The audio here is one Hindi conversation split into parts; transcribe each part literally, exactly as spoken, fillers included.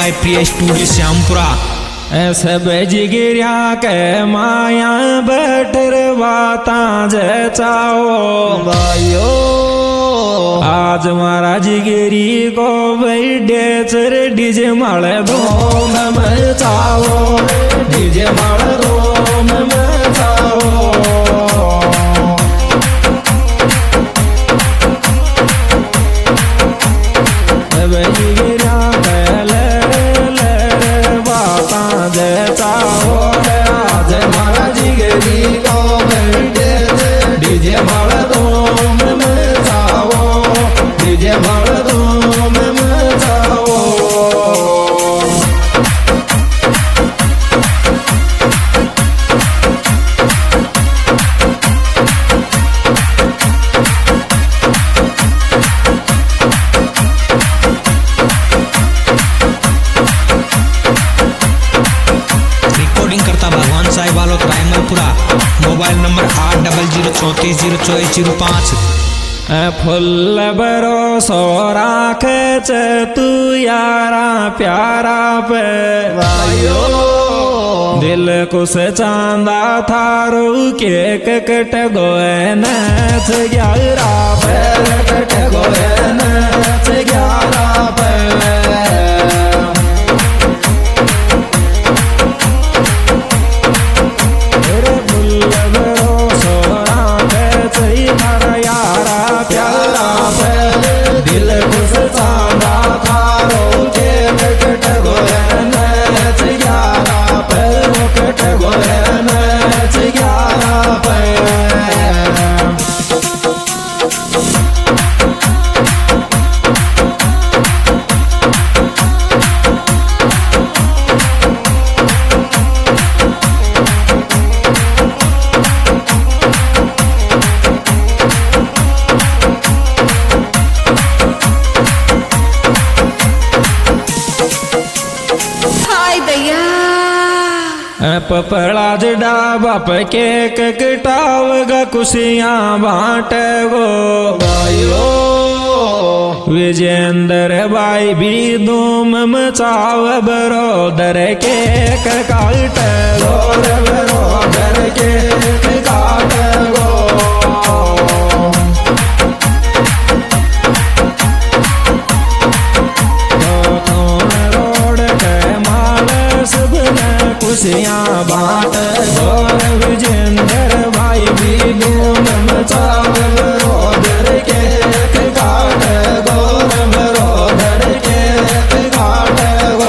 बाय प्रिय स्टूडियो श्यामपुरा। ऐसे बेजिगिरिया के माया बैठर बाता जे चाओ भाइयो आज मारा जिगिरी को बैठे चर डीजे माले धूम में चाओ डीजे माले धूम में चाओ बेजिगिरिया के ले ले बाता जे चाओ आज मारा जिगिरी को बैठे डीजे माले धूम में चाओ डीजे माले धूम में चाओ। भगवान साहिब वालों रायमलपुरा। मोबाइल नंबर आठ डबल जीरो चौंतीस जीरो चौबीस जीरो पाँच। फुल भरोसो राखे चे तू यारा प्यारा पे भाइयो दिल कुछ चांदा थारो केक कट गोए नच ग्यारह पे कट गोए नच ग्यारह पे पपड़ा जड़ा बाप केक कटावगा खुशियाँ बांट गो भाइयो विजेंद्र भाई भी धूम मचाव बरोदर केक काट गो बरोदर केक काट गो रोड के माल सब खुशियाँ बांट गोर विजेंद्र भाई भी धूम मचाव बरोदर केक काट गोर बरोदर केक काट गो।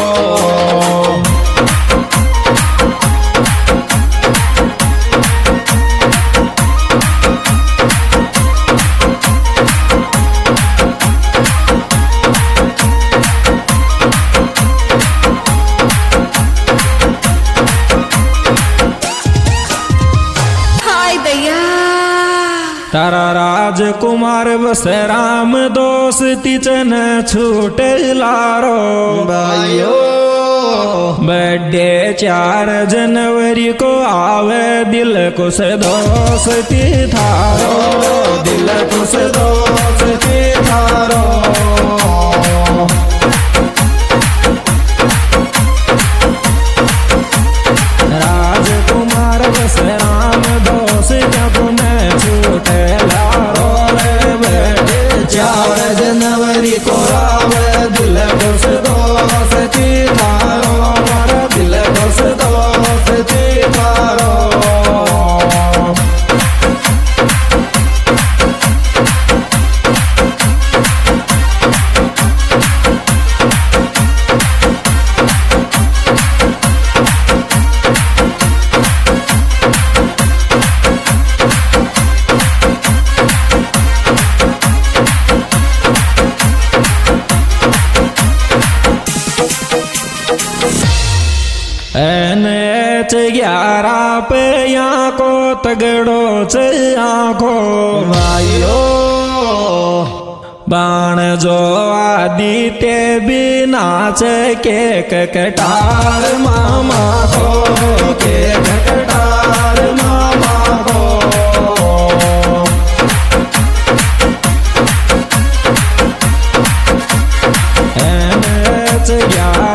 तारा राजकुमार बस राम दोस्ती चन छूट लारो भाइयो बर्थडे चार जनवरी को आवे दिल कुछ दोस्ती थारो दिल कुछ दोस्ती थारो राजकुमार बस राम दोस्त जब मैं छूट लारो चार जनवरी को आवे दिल खुश दोस्ती थारो मारा दिल खुश दोस्ती थारो। एच ग्यारह पे यहाँ को तगड़ो च आँखो भाइयो बाण जो आदित्य भी नाच केक कटार मामा को केक कटार मामा को एच ग्यारह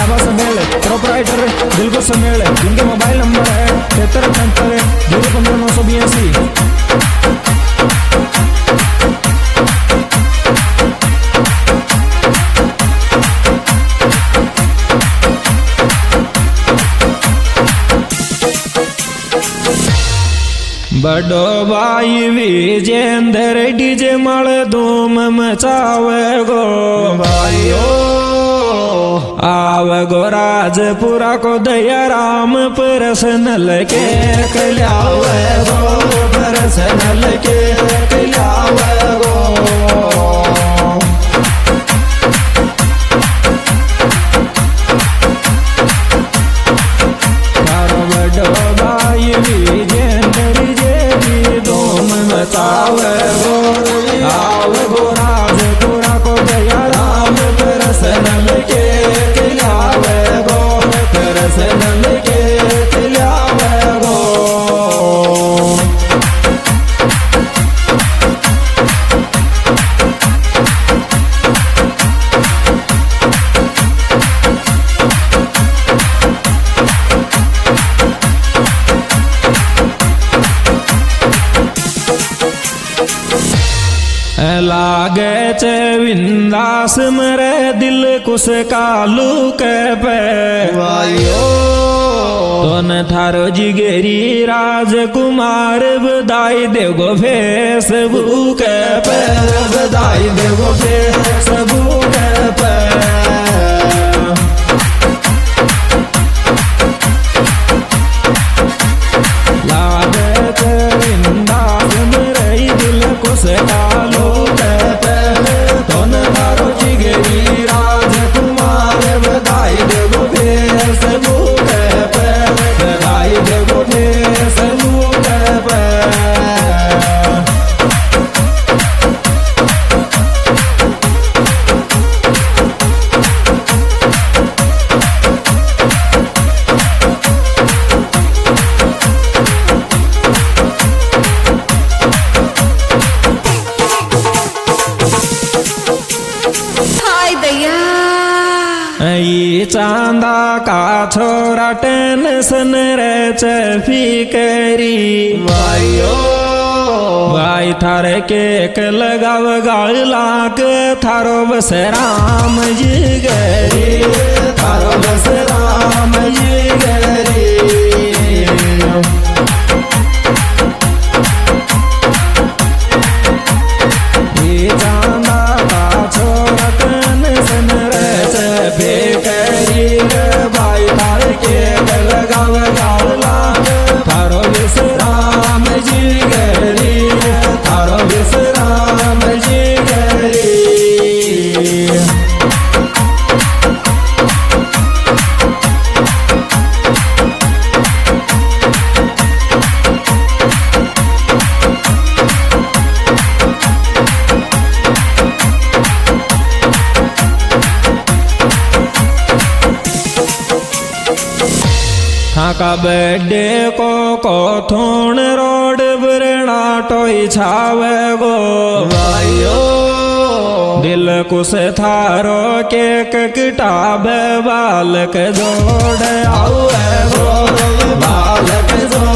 बाबा समेल प्रोपराइटर दिल को समेल जिनके मोबाइल नंबर है तिहत्तर अठहत्तर जीरो पंद्रह नौ सौ बयासी। बड़ो भाई विजेंद्र डीजे मल धूम मचावे गो भाइयों आवे गो राजपुरा को दया राम पर्सनल के कल्यावे गो पर्सनल के कल्यावे गो बड़ो भाई विजेंद्र मचावे गो आवे गो राजपुरा को दया राम पर्सनल के खिलावे गो पर्सनल के खिलावे गो। लागे चे विंदास मरे दिल कुस कालू के पे भाइयों तोन थारो जिगेरी राजकुमार बधाई देगो फेसबुक पे बधाई देगो फेसबुक पे लागे चे विंदास मरे दिल कुस कालू चांदा का छोरा टेंशन रे फिकरी भाइयों भाई थारे केक लगाव गाला के थारो बस राम जी गरी थारो बस राम जी गरी चांदा का छोरा टेंशन रे फिकरी भाई थारे केक लगाव गाला थारो बस राम जी गरी थारो बस राम जी गरी। का बर्थडे को कोथोन रोड बरना टोई छावे गो भाइयों दिल कुछ थारो केक किताब बालक जोड़ आवे गो बालक जोड़